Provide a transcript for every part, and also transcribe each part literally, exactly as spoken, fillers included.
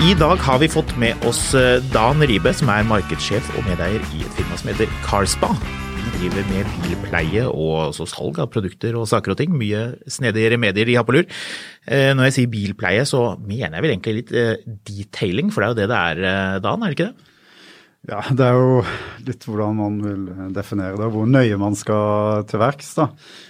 I dag har vi fått med oss Dan Ribe, som er markedssjef og medeier i et firma som heter Carspa. De driver med bilpleie og også salg av produkter og saker og ting. Mye snedige remedier de har på lur. Når jeg sier bilpleie, så mener jeg vel egentlig litt detailing, for det er jo det det er, Dan, er det ikke det? Ja, det er jo litt hvordan man vil definere det, hvor nøye man skal til verks da.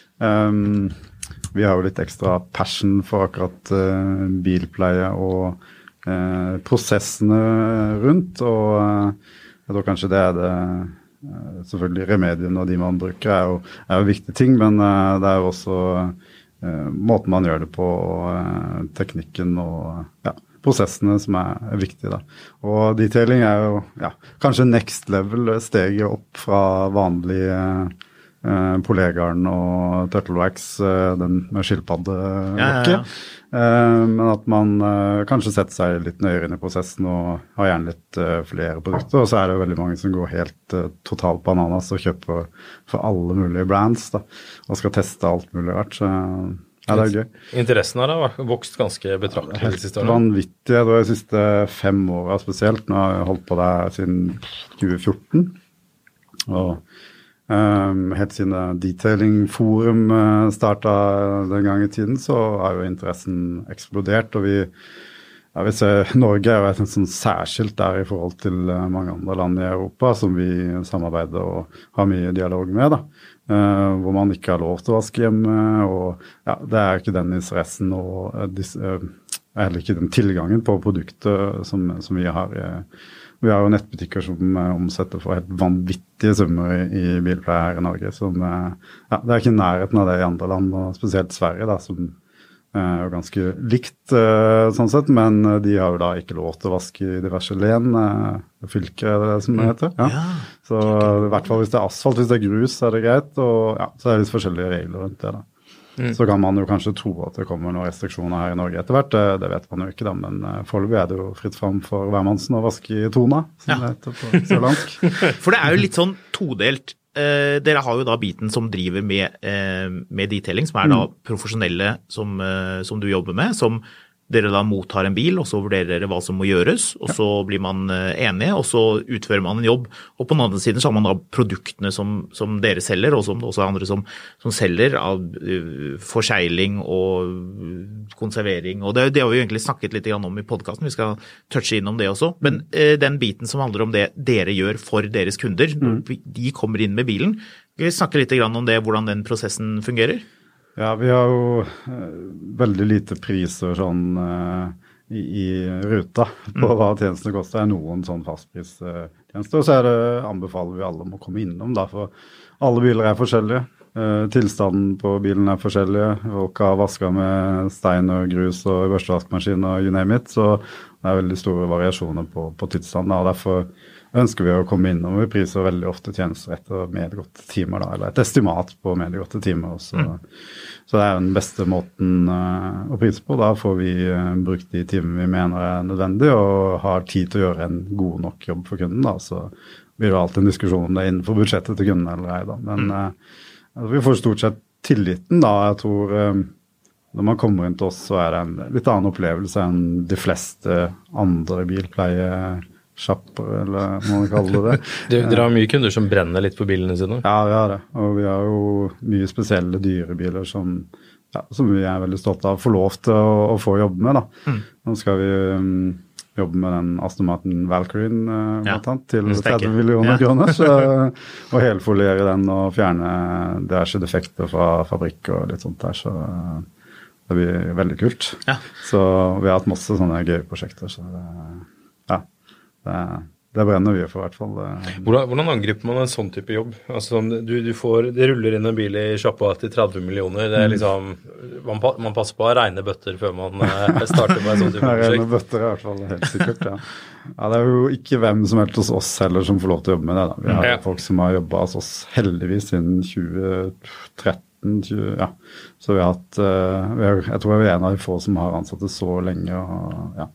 Um, vi har jo litt ekstra passion for akkurat uh, bilpleie og uh, prosessene rundt, og uh, jeg tror kanskje det er det, uh, selvfølgelig remediene og de man bruker er jo, er jo viktige ting, men uh, det er jo også uh, måten man gjør det på, uh, teknikken og ja, prosessene som er, er viktige da. Og detailing er jo ja, kanskje next level, steget opp fra vanlige Uh, polegarden og turtlewax, uh, den med skilpaddelokket. Ja, ja, ja. uh, men at man uh, kanskje setter seg litt nøyere inn i prosessen og har gjerne litt uh, flere produkter. Og så er det jo veldig mange som går helt uh, totalt bananas og kjøper for alle mulige brands da, og skal teste alt mulig rart. Så ja, det er gøy. Interessen har da vokst ganske betraktelig de siste årene. Vanvittig, jeg tror de siste fem årene spesielt. Nå har jeg holdt på der siden tjue fjorten. Og Um, helt siden detailing-forum uh, startet den gang i tiden, så har jo interessen eksplodert, og vi, ja, vi ser, Norge er jo et sånn særskilt der i forhold til uh, mange andre land i Europa, som vi samarbeider og har mye dialog med da, uh, hvor man ikke har lov til å vaske hjemme, og ja, det er ikke den interessen og uh, dis, uh, heller ikke den tilgangen på produkter som, som vi har i Vi har jo nettbutikker som uh, omsetter for helt vanvittige summer i, i bilpleie her i Norge. Som, uh, ja, det er ikke nærheten av det i andre land, og spesielt Sverige, da, som uh, er jo ganske likt uh, sånn sett, men uh, de har jo da ikke lov til å vaske i diverse len, uh, fylke er det som det heter. Ja. Ja. Så i hvert fall hvis det er asfalt, hvis det er grus, så er det greit, og ja, så er det litt forskjellige regler rundt det da. Mm. Så kan man jo kanskje tro at det kommer noen restriksjoner her i Norge etter hvert, det, det vet man jo ikke da, men uh, foreløpig er det jo fritt frem for hvermannsen å vaske i tona, som ja. Det heter på sørlandsk. For det er jo litt sånn todelt. Uh, dere har jo da biten som driver med, uh, med detailing, som er da mm. profesjonelle som, uh, som du jobber med, som dere da mottar en bil, og så vurderer dere hva som må gjøres, og så blir man enige, og så utfører man en jobb. Og på den andre siden så har man da produktene som, som dere selger, og som også er andre som, som selger av uh, forsegling og konservering. Og det, det har vi jo egentlig snakket litt om i podcasten, vi skal touche inn om det også. Men uh, den biten som handler om det dere gjør for deres kunder, mm. de kommer inn med bilen. Skal vi snakke litt om det, hvordan den prosessen fungerer? Ja, vi har jo uh, veldig lite priser sånn uh, i, i ruta på mm. hva tjenestene koster. Det er noen sånn fastpristjenester, og så er det, anbefaler vi alle om å komme innom da, for alle biler er forskjellige. Uh, tilstanden på bilen er forskjellige. Folk har vasket med stein og grus og børstevaskmaskin og you name it, så det er veldig store variasjoner på, på tilstanden, og derfor ønsker vi å komme innom. Vi priser veldig ofte tjenester etter medgåtte timer, da, eller et estimat på medgåtte timer. Så, mm. så det er den beste måten uh, å prise på. Da får vi uh, brukt de timene vi mener er nødvendig, og har tid til å gjøre en god nok jobb for kunden. Da. Så blir det alltid en diskusjon om det er innenfor budsjettet til kunden eller ei. Da. Men mm. uh, altså, vi får stort sett tilliten. Da. Jeg tror uh, når man kommer inn til oss, så er det en litt annen opplevelse enn de fleste andre bilpleie shopper, eller hva man kaller det. Dere har mye kunder som brenner litt på bilene sine? Ja, vi har det. Og vi har jo mye spesielle dyrebiler som, ja, som vi er veldig stolte av å få lov til å, å få jobbe med. Da. Mm. Nå skal vi um, jobbe med den Aston Martin Valkyrien uh, ja, til tretti millioner ja. kroner, så, og helfoliere den og fjerne diverse defekter fra fabrikk og litt sånt der, så uh, det blir veldig kult. Ja. Så vi har hatt masse sånne gøye prosjekter, så det, ja. Det, det brenner vi for i hvert fall. Hvordan, hvordan angriper man en sånn type jobb? Altså, du, du får, det ruller inn en bil i sjappa til tretti millioner. Det er liksom, man, man passer på å regne bøtter før man starter med en sånn type prosjekt. Regne bøtter er i hvert fall helt sikkert, ja. Ja, det er jo ikke hvem som helst hos oss heller som får lov til å jobbe med det. Da. Vi har ja. folk som har jobbet hos oss heldigvis siden tjue tretten, tjue, ja. Så vi har hatt, uh, vi har, jeg tror vi er en av de få som har ansatt det så lenge, og ja.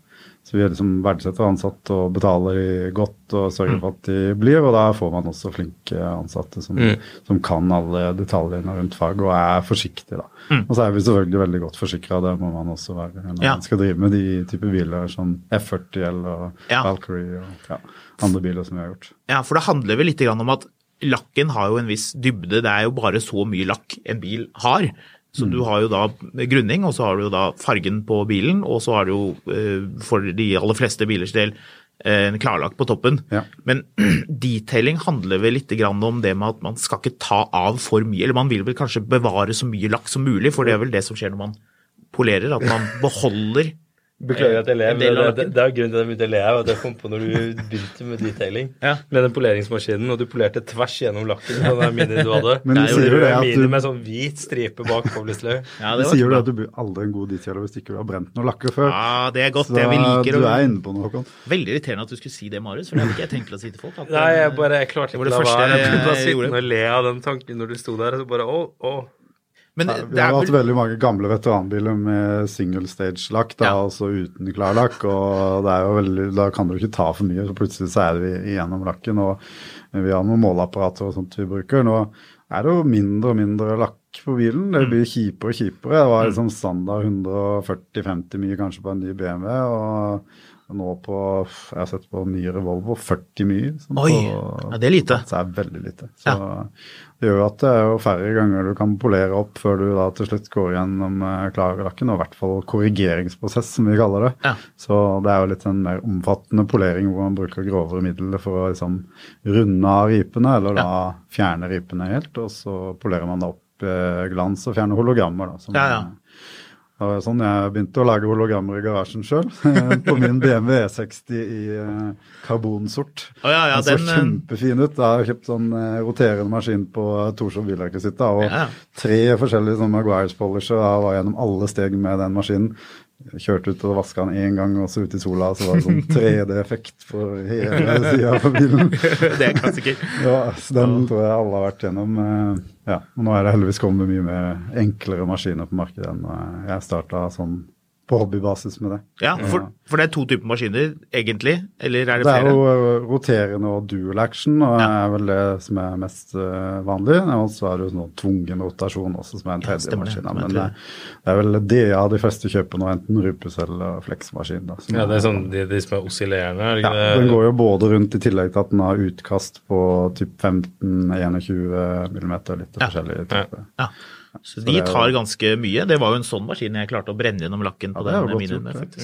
Så vi liksom verdsetter ansatte og betaler de godt og sørger for at de blir, og da får man også flinke ansatte som, mm. som kan alle detaljene rundt fag og er forsiktige da. Mm. Og så er vi selvfølgelig veldig godt forsikret, det må man også være når ja. man skal drive med de type biler som F førti eller ja. Valkyrie og ja, andre biler som vi har gjort. Ja, for det handler vel litt grann om at lakken har jo en viss dybde, det er jo bare så mye lakk en bil har. Så mm. du har jo da grunning, og så har du jo da fargen på bilen, og så har du jo eh, for de aller fleste bilers del eh, en klarlakk på toppen. Ja. Men detailing handler vel litt grann om det med at man skal ikke ta av for mye, eller man vil vel kanskje bevare så mye lakk som mulig, for det er vel det som skjer når man polerer, at man beholder Beklager at jeg ler, men det, det, det er jo grunnen til at jeg begynte å le av at jeg kom på når du begynte med detailing ja. med den poleringsmaskinen, og du polerte tvers gjennom lakken, sånn der mini du hadde. Men det sier jo det at mini du... med sånn hvit stripe bak på Blisløy. Ja, det sier jo det at du blir aldri en god detailer hvis ikke du har brent noe lakker før. Ja, det er godt, så det vi liker. Du er inne på noe, Håkon. Veldig irriterende at du skulle si det, Marius, for det hadde ikke jeg tenkt til å si til folk. At, Nei, jeg bare, jeg klarte ikke å la være. Jeg begynte å sitte og le av den tanken når du sto der, og så bare, å, å. Men ja, vi har hatt veldig mange gamle veteranbiler med single stage lakk, da, ja. altså uten klarlakk, og det er jo veldig, da kan du ikke ta for mye, så plutselig så er vi igjennom lakken, og vi har noen måleapparater og sånt vi bruker. Nå er det jo mindre og mindre lakk på bilen, det blir kjipere og kjipere. Det var liksom standard hundre førti til femti mye kanskje på en ny B M W, og nå på, jeg har sett på nyere Volvo, førti mye. Sånn Oi, på, ja, det er lite. Det er veldig lite. Så ja. det gjør jo at det er jo færre ganger du kan polere opp før du da til slutt går gjennom klarlakken, og i hvert fall korrigeringsprosess, som vi kaller det. Ja. Så det er jo litt en mer omfattende polering hvor man bruker grovere midler for å liksom runde av ripene, eller da ja. fjerne ripene helt, og så polerer man da opp eh, glans og fjerne hologrammer da. Som, ja, ja. Det var sånn jeg begynte å lage hologrammer i garasjen selv, på min B M W E seksti i uh, karbonsort. Oh, ja, ja, den så den, kjempefin ut. Jeg har kjøpt sånn uh, roterende maskin på Torshov bilrekvisitt, og ja. tre forskjellige sånn Maguires polisher, og var gjennom alle steg med den maskinen. Jeg kjørte ut og vasket den en gang, og så ut i sola, så var det sånn tre D-effekt på hele siden av bilen. Det er klassiker. Ja, så den ja. tror jeg alle har vært gjennom. Ja, og nå er det heldigvis kommet mye mer enklere maskiner på markedet enn jeg startet sånn på hobbybasis med det. Ja, for, for det er to typer maskiner, egentlig, eller er det, det flere? Det er jo roterende og dual action, og det ja. er vel det som er mest uh, vanlig. Og så er det jo sånn tvungen rotasjon også, som er en tredje ja, maskin. Men det, det er vel det ja, de fleste kjøper nå, enten Rupes eller Flexmaskin. Da, ja, det er sånn de, de som er oscillerende. Ja, den går jo både rundt i tillegg til at den har utkast på typ femten til tjueen millimeter, litt ja. forskjellige typer. Ja. Så de tar ganske mye. Det var jo en sånn maskin jeg klarte å brenne gjennom lakken på ja, den minien med, faktisk.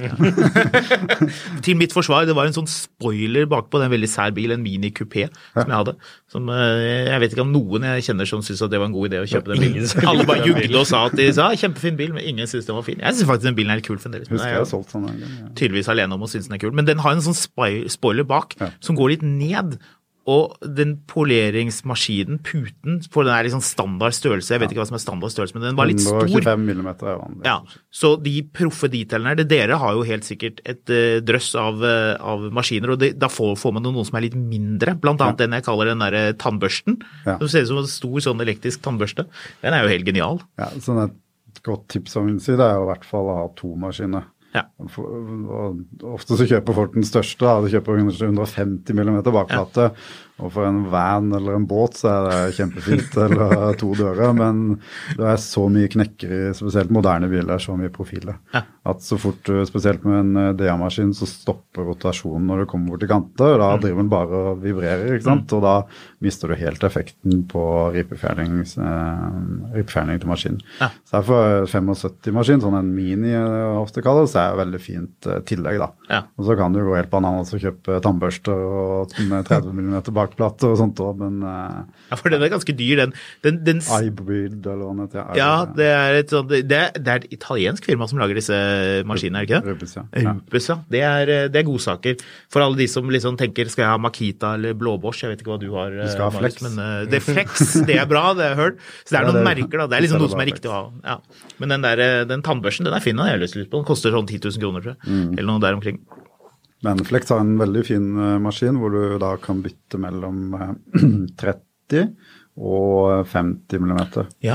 Ja. Til mitt forsvar, det var en sånn spoiler bak på den veldig sær bil, en Mini Coupé som jeg hadde. Som, jeg vet ikke om noen jeg kjenner som synes at det var en god idé å kjøpe den bilen. Alle bare jugde og sa at de sa, kjempefin bil, men ingen synes den var fin. Jeg synes faktisk den bilen er kul for en del. Husker jeg har solgt sånn en gang. Ja. Tydeligvis alene om å synes den er kul. Men den har en sånn spoiler bak ja. som går litt ned. Og den poleringsmaskinen, puten, for den er liksom standard størrelse, jeg vet ikke hva som er standard størrelse, men den var litt stor. hundre tjuefem millimeter er vanlig. Ja, så de proffe detailene, det dere har jo helt sikkert et uh, drøss av, uh, av maskiner, og det, da får, får man noen som er litt mindre, blant annet ja. den jeg kaller den der tannbørsten, ja. som ser ut som en stor sånn elektrisk tannbørste. Den er jo helt genial. Ja, sånn et godt tips som vil si, det er jo i hvert fall å ha to maskiner. Ja. For, ofte så kjøper folk den største, da. De kjøper hundre femti millimeter bakplate, ja. og for en van eller en båt så er det kjempefint, eller to dører, men det er så mye knekker i spesielt moderne biler, så mye profiler. Ja. At så fort, spesielt med en D A-maskin, så stopper rotasjonen når du kommer bort til kanter, og da mm. driver den bare og vibrerer, ikke sant? Mm. Og da mister du helt effekten på ripefjerning, eh, ripefjerning til maskinen. Ja. Så derfor syttifem-maskin, sånn en mini ofte kalles, så er det veldig fint uh, tillegg da. Ja. Og så kan du gå helt bananas og kjøpe tannbørster og tretti millimeter bakplatte og sånt også, men... Uh, ja, for den er ganske dyr, den... den, den iBreed, eller hva det heter. Ja, det er, et sånt, det, er, det er et italiensk firma som lager disse maskinene, er det ikke det? Rupes, ja. Rupes, ja. Det er, det er godsaker. For alle de som liksom tenker, skal jeg ha Makita eller Blå Bosch? Jeg vet ikke hva du har. Du skal ha Flex. Men uh, det er Flex, det er bra, det har jeg hørt. Så det er ja, noen det, merker da, det er liksom noe som er riktig å ha. Ja. Men den der, den tannbørsten, den er fin, den har jeg lyst på. Den koster sånn ti tusen kroner, tror jeg. Mm. Eller noe der omkring. Men Flex har en veldig fin uh, maskin, hvor du da kan bytte mellom uh, tretti og femti millimeter. Ja.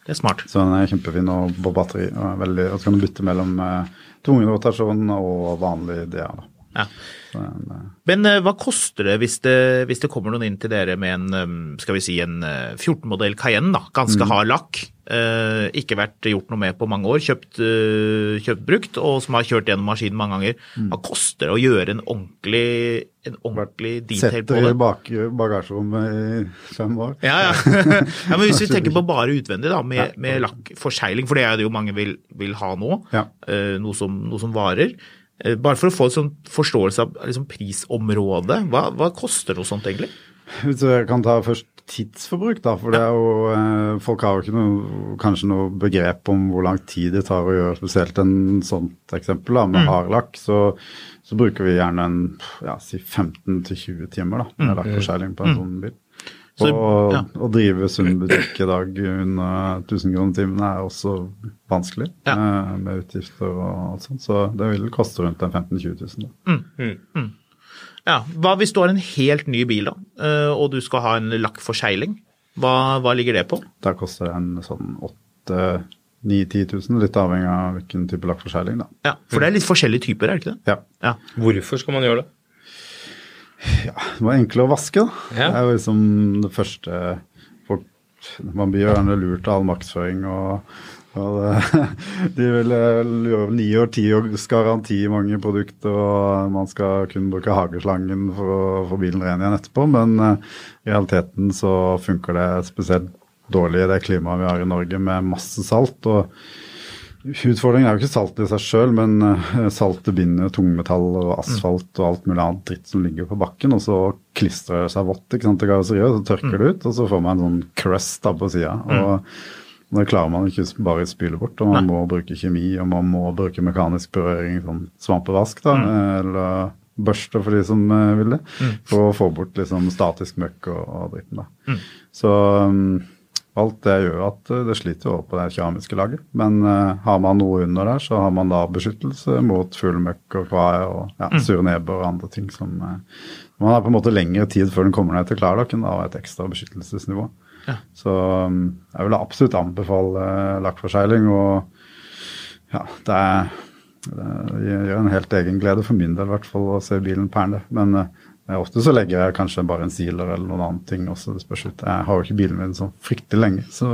det er smart. Så den er kjempefin og på batteri. Og, veldig, og så kan du bytte mellom uh, tvungen rotasjon og vanlig D A. Da. Ja. Så, uh, Men uh, hva koster det hvis, det hvis det kommer noen inn til dere med en, um, skal vi si, en uh, fjorten-modell Cayenne, da, ganske mm. hard lakk, uh, ikke vært gjort noe med på mange år, kjøpt, uh, kjøpt brukt, og som har kjørt gjennom maskinen mange ganger. Mm. Hva koster det å gjøre en ordentlig, en ordentlig detail på det? Setter i bak, bagasjerommet i fem år. Ja, ja. Ja, men hvis vi tenker på bare utvendig da, med, med lakkforsegling, for det er det jo mange vil, vil ha nå, ja. uh, noe, som, noe som varer. Bare for å få en sånn forståelse av liksom, prisområdet, hva, hva koster noe sånt egentlig? Hvis jeg kan ta først tidsforbruk da, for det er jo, eh, folk har jo ikke noe, kanskje noe begrep om hvor lang tid det tar å gjøre spesielt en sånt eksempel da, med mm. hardlakk, så, så bruker vi gjerne en, ja, si femten til tjue timer da, med mm. lakkforsegling på en mm. sånn bil. Så, og ja. Å drive sunn butikk i dag under tusen kroner timen er også vanskelig ja. eh, med utgifter og alt sånt, så det vil koste rundt femten til tjue tusen. Da. Mm. Mm. Ja, hva hvis du har en helt ny bil da, og du skal ha en lakkforsegling? Hva, hva ligger det på? Da koster det en sånn åtte ni til ti tusen, litt avhengig av hvilken type lakkforsegling da. Ja, for det er litt forskjellige typer, er det ikke det? Ja. Ja. Hvorfor skal man gjøre det? Ja, det var enklere å vaske da. Ja. Det er jo liksom det første folk, man blir jo gjerne lurt av all markedsføring og, og det, de vil gjøre ni og ti års garanti i mange produkter og man skal kunne bruke hageslangen for å få bilen ren igjen etterpå, men uh, i realiteten så funker det spesielt dårlig i det klimaet vi har i Norge med masse salt, og utfordringen er jo ikke salt i seg selv, men saltet binder tungmetaller og asfalt og alt mulig annet dritt som ligger på bakken, og så klistrer det seg vått ikke sant, til karosseriet, så tørker det ut, og så får man en sånn crust da på siden. Og det klarer man ikke bare å spyle bort, og man må bruke kjemi, og man må bruke mekanisk berøring, sånn svampevask da, eller børste for de som vil det, for å få bort liksom statisk møkk og, og dritten da. Så alt det gjør at det sliter over på det keramiske laget, men uh, har man noe under der, så har man da beskyttelse mot fuglmøkk og kvae og ja, sure neber og andre ting som uh, man har på en måte lengre tid før den kommer ned til klarlakken da, og et ekstra beskyttelsesnivå. Ja. Så um, jeg vil absolutt anbefale uh, lakkforsegling, og ja, det, er, det gjør en helt egen glede for min del i hvert fall å se bilen perne, men uh, ofte så legger jeg kanskje bare en sealer eller noen annen ting også, det spørs ut. Jeg har jo ikke bilen min så fryktelig lenge, så...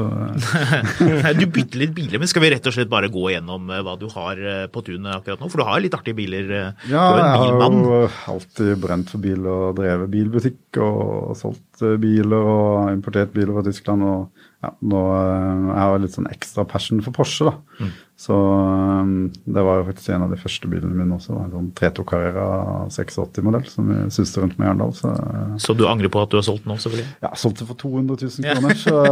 Du bytter litt biler, men skal vi rett og slett bare gå gjennom hva du har på tunet akkurat nå? For du har litt artige biler, du ja, er en bilmann. Ja, jeg har jo alltid brent for bil og drevet bilbutikk og solgt biler og importert biler fra Tyskland, og ja, nå jeg har jeg litt sånn ekstra passion for Porsche da. Mm. Så det var jo faktisk en av de første bilene mine også, en sånn tre to Carrera åttiseks modell som vi synes rundt med i Arendal. Så, så du angrer på at du har solgt den også, selvfølgelig? Ja, solgt det for to hundre tusen kroner, så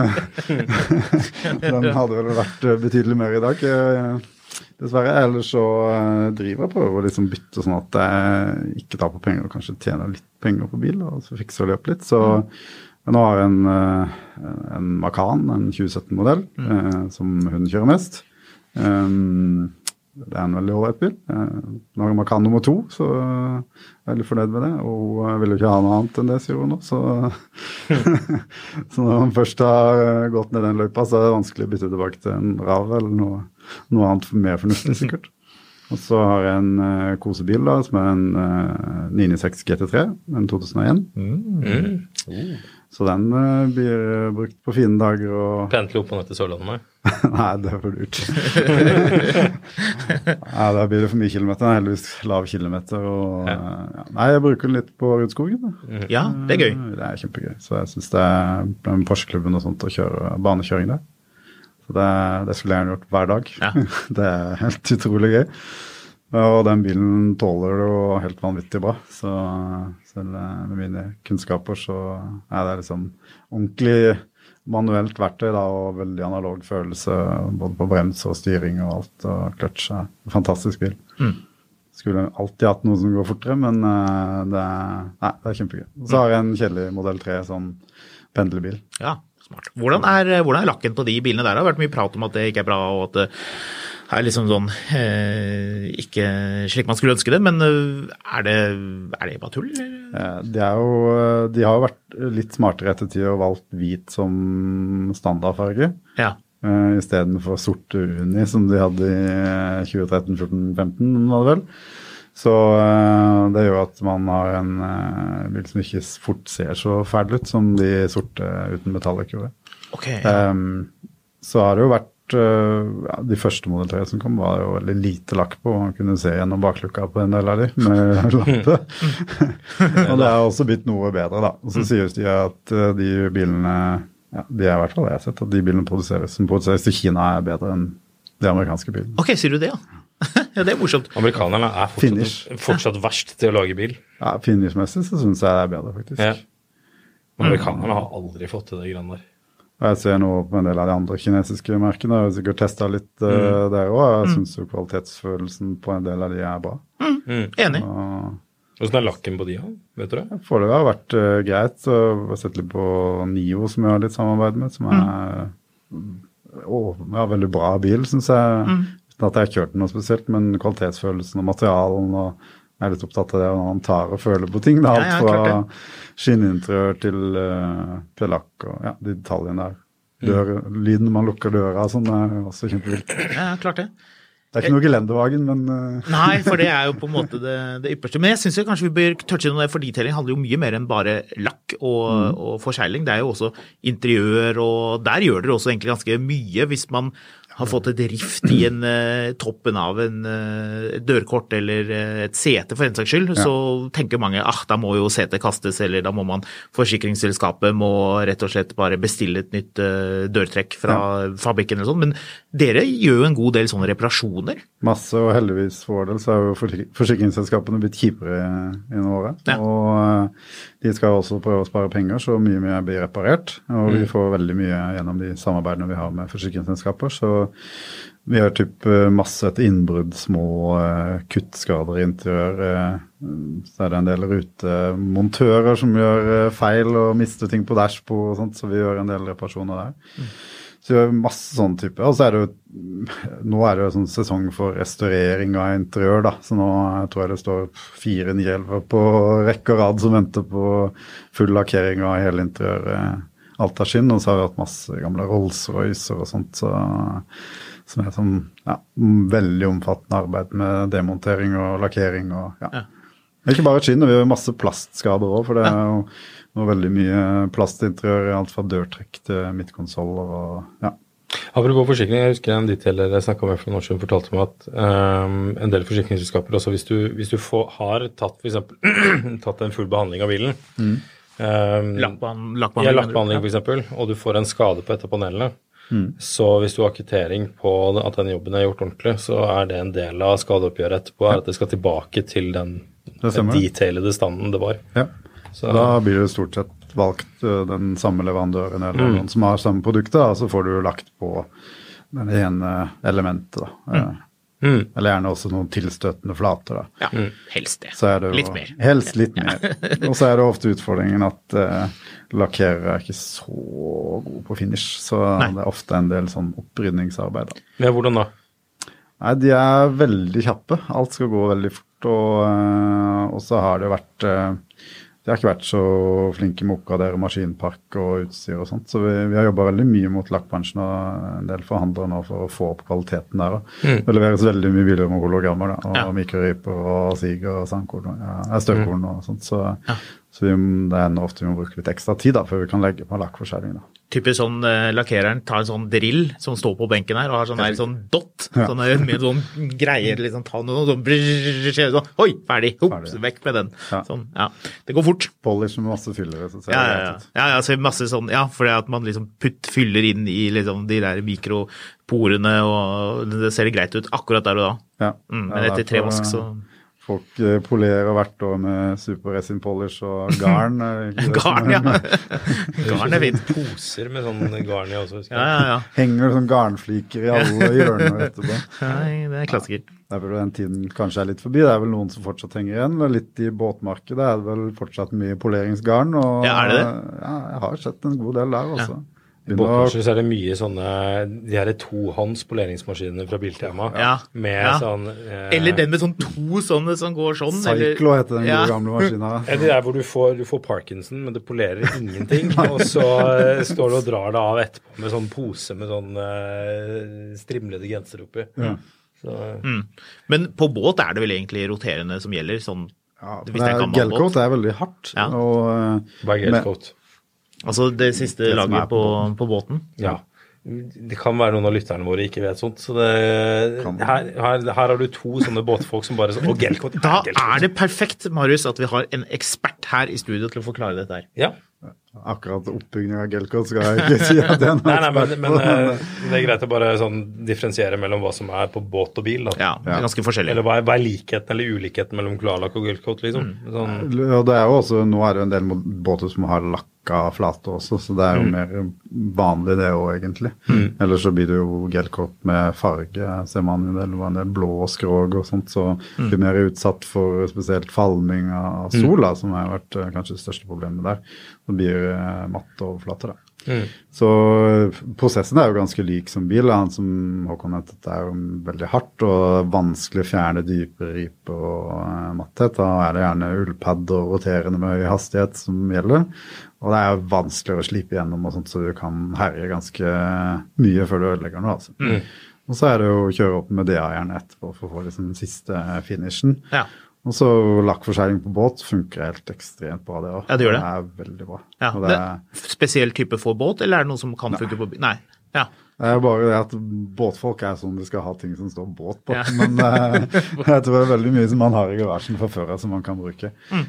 den hadde vel vært betydelig mer i dag. Dessverre, ellers så driver jeg på å liksom bytte sånn at jeg ikke tar på penger og kanskje tjener litt penger på bil, og så fikser jeg opp litt. Så nå har jeg en, en Macan, en tjue sytten modell, mm. eh, som hun kjører mest. Um, det er en veldig overleit bil. Nå har Macan nummer to, så jeg er veldig fornøyd med det, og jeg vil jo ikke ha noe annet enn det, sier hun nå. Så, så når man først har gått ned den løypa, så er det vanskelig å bytte tilbake til en RAV eller noe, noe annet mer fornuftig, sikkert. Og så har jeg en uh, kosebil da, som er en uh, ni nittiseks G T tre, en to tusen og en. Mm. Mm. Så den uh, blir brukt på fine dager. Og... Pendler opp på nett til Sørlandet? Nei, det er for dyrt. Nei, da blir det for mye kilometer. Den er heldigvis lav kilometer. Og, ja. Uh, ja. Nei, jeg bruker den litt på Rudskogen. Da. Ja, det er gøy. Uh, det er kjempegøy. Så jeg synes det er en Porsche-klubben og sånt å kjøre banekjøring der. Så det, det skulle jeg gjerne gjort hver dag. Ja. Det er helt utrolig gøy. Og den bilen tåler det jo helt vanvittig bra. Så selv med mine kunnskaper så er det liksom ordentlig manuelt verktøy da, og veldig analog følelse, både på brems og styring og alt, og kløtsj. En fantastisk bil. Mm. Skulle alltid hatt noe som går fortere, men det er, nei, det er kjempegøy. Så har jeg en kjedelig modell tre, sånn pendlebil. Ja. Smart. Hvordan er, hvordan er lakken på de bilene der? Det har vært mye prat om at det ikke er bra, og at det er liksom sånn, eh, ikke slik man skulle ønske det, men er det, er det bare tull? De, er jo, de har jo vært litt smartere etter tid og valgt hvit som standardfarge. Ja. uh, i stedet for sorte uni som de hadde i tjue tretten fjorten femten, var det vel. Så uh, det gjør at man har en uh, bil som ikke fort ser så fæl ut som de sorte uten metallic gjorde. Okay, ja. um, så har det jo vært ja, de første Model tre som kom var jo veldig lite lakk på, man kunne se gjennom baklukka på en del av de med lampe. Og det har også blitt noe bedre da. Og så sier de at de bilene, ja, de er i hvert fall jeg har sett, at de bilene produseres, som produseres i Kina er bedre enn de amerikanske bilene. Ok, sier du det, ja? Ja, det er morsomt. Amerikanerne er fortsatt, fortsatt verst til å lage bil. Ja, finishmessig så synes jeg det er bedre faktisk. Ja. Amerikanerne har aldri fått til det grann der. Jeg ser nå på en del av de andre kinesiske merkene, jeg har sikkert testet litt uh, mm. der også. Jeg synes jo kvalitetsfølelsen på en del av de er bra. Mm. Mm. Enig. Hvordan er lakken på de, vet du det? For det har vært uh, greit. Så jeg har sett litt på Nio, som jeg har litt samarbeid med, som er mm. å, ja, veldig bra bil, synes jeg. Mm. Uten at jeg har kjørt den noe spesielt, men kvalitetsfølelsen og materialen, og jeg er litt opptatt av det når man tar og føler på ting. Det er alt ja, ja, fra skinninteriør til, uh, til lakk og ja, de detaljene der. Dør, mm. Lyden man lukker døra, sånn er også kjempevilt. Ja, klart det. Det er ikke noe gelendevagen, men... Uh... Nei, for det er jo på en måte det, det ypperste. Men jeg synes jo kanskje vi bør touche noe, for detailing handler jo mye mer enn bare lakk og, mm. og forsegling. Det er jo også interiør, og der gjør dere også egentlig ganske mye hvis man har fått et rift i en uh, toppen av en uh, dørkort eller uh, et sete for en saks skyld, ja. Så tenker mange, ah, da må jo setet kastes, eller da må man, forsikringsselskapet må rett og slett bare bestille et nytt uh, dørtrekk fra ja. Fabrikken eller sånn, men dere gjør jo en god del sånne reparasjoner. Masse, og heldigvis for det, så har jo forsikringsselskapene blitt kjipere i noen året, ja. Og uh, de skal også prøve å spare penger, så mye mye blir reparert, og mm. vi får veldig mye gjennom de samarbeidene vi har med forsikringsselskaper, så vi har typ masse et innbrudd, små uh, kuttskader i interiør, uh, så er det en del rutemontører som gjør uh, feil og mister ting på dashbord og sånt, så vi gjør en del reparasjoner der. Mm. Så vi gjør masse sånne typer, og så er det jo, nå er det jo sånn sesong for restaurering av interiør da, så nå jeg tror jeg det står fire ni elleve på rekke og rad som venter på full lakkering av hele interiøret. Alt er skinn, og så har vi hatt masse gamle Rolls-Roycer og sånt, så, som er sånn, ja, veldig omfattende arbeid med demontering og lakkering, og ja. ja. Ikke bare skinn, vi har masse plastskader også, for det er jo nå veldig mye plastinteriør, alt fra dørtrekk til midtkonsoller, og ja. Apropos forsikring, jeg husker en detailer jeg snakket med for noen år siden, fortalte meg at um, en del forsikringsselskaper, også hvis du, hvis du får, har tatt, for eksempel, tatt en full behandling av bilen, mm. Um, lakkbehandling, ja, lakkbehandling for eksempel, og du får en skade på et av panelene, mm. så hvis du har kvittering på at den jobben er gjort ordentlig, så er det en del av skadeoppgjøret etterpå, er at det skal tilbake til den detailede standen det var. Ja, så da blir det stort sett valgt den samme leverandøren eller mm. noen som har samme produkter, da, så får du lagt på den ene elementet da. Mm. Mm. Eller gjerne også noen tilstøtende flater da. Ja, mm. helst det. Så er det jo, litt mer. Helst litt mer. Og så er det ofte utfordringen at uh, lakkerer er ikke så god på finish, så Nei. Det er ofte en del sånn opprydningsarbeid da. Ja, hvordan da? Nei, de er veldig kjappe. Alt skal gå veldig fort, og, uh, og så har det vært... Uh, De har ikke vært så flinke med å oppgradere maskinpark og utstyr og sånt, så vi, vi har jobbet veldig mye mot lakkbransjen og en del forhandlere nå for å få opp kvaliteten der. Mm. Det leveres veldig mye biler med hologrammer da, og ja. Mikroryper og siger og sandkorn og ja, støvkorn og sånt, så, ja. så vi, det er ofte vi må bruke litt ekstra tid da, før vi kan legge på lakkforskjelling da. Typisk sånn uh, lakkereren tar en sånn drill som står på benken her og har sånn der sånn dot, ja. sånn der, med sånn greier, liksom ta noe sånn, brrr, sånn oi, ferdig, hops, vekk med den. Ja. Sånn, ja. Det går fort. Polish med masse fyllere, så ser ja, det ja, ja. Ja, ja, så masse sånn, ja, fordi at man liksom putt, fyller inn i liksom de der mikroporene, og det ser greit ut akkurat der og da. Ja. Mm, men etter tre vask, så... Folk polerer hvert år med superresin polish og garn. Garn, ja. Garn er fint. Poser med sånn garn i også. Ja, ja, ja. Henger sånn garnfliker i alle hjørner etterpå. Nei, det er klassiker. Det er vel den tiden kanskje er litt forbi. Det er vel noen som fortsatt henger igjen. Litt i båtmarkedet er det vel fortsatt mye poleringsgarn. Og, ja, er det det? Ja, jeg har sett en god del der også. Ja. I båtbransjen så er det mye sånne, de her tohånds poleringsmaskiner fra Biltema. Ja. Med ja. sånn... Eh, eller den med sånn to sånne som går sånn. Cyclo eller, heter den ja. gode gamle maskinen. Det er hvor du får, du får Parkinson, men det polerer ingenting. Og så uh, står du og drar det av etterpå med sånn pose med sånn uh, strimlede genser oppi. Ja. Så, mm. Men på båt er det vel egentlig roterende som gjelder, sånn... Ja, gelcoat er veldig hardt. Ja. Og, Hva er gelcoat? Altså det siste det laget på, på, på båten? Ja. Det kan være noen av lytterne våre ikke vet sånt. Så det, her, her, her har du to sånne båtfolk som bare... Og gelcoat. Da er det perfekt, Marius, at vi har en ekspert her i studio til å forklare dette her. Ja. Akkurat oppbygging av gelcoat skal jeg ikke si at det er noe nei, nei, men, men det er greit å bare sånn differensiere mellom hva som er på båt og bil. Da. Ja, det er ganske forskjellig. Eller hva er, hva er likheten eller ulikheten mellom klarlakk og gelcoat, liksom? Mm. Sånn. Ja, det er jo også, nå er det en del båter som har lakka flate også, så det er jo mm. mer vanlig det også egentlig. Mm. Ellers så blir det jo gelcoat med farge, ser man jo det, eller en del blå skrog og sånt, så mm. blir mer utsatt for spesielt falming av sola, mm. som har vært kanskje det største problemet der. Det blir matte overflate da. Mm. Så prosessen er jo ganske lik som bil. Han som Håkon nevnte, det er jo veldig hardt og vanskelig å fjerne dype ripe og uh, matthet. Da er det gjerne ullpad og roterende med høy hastighet som gjelder. Og det er jo vanskelig å slipe gjennom og sånt, så du kan herje ganske mye før du ødelegger noe. Altså. Mm. Og så er det jo å kjøre opp med D A gjerne etterpå for å få liksom den siste finishen. Ja. Og så lakkforsegling på båt funker helt ekstremt bra det også. Ja, det gjør det. Det er veldig bra. Ja, det det er spesiell type for båt, eller er det noe som kan nei. funke på bil? Nei. Ja. Det er bare det at båtfolk er sånn de skal ha ting som står båt på. Ja. Men uh, jeg tror det er veldig mye som man har i garasjen fra før som man kan bruke. Mm.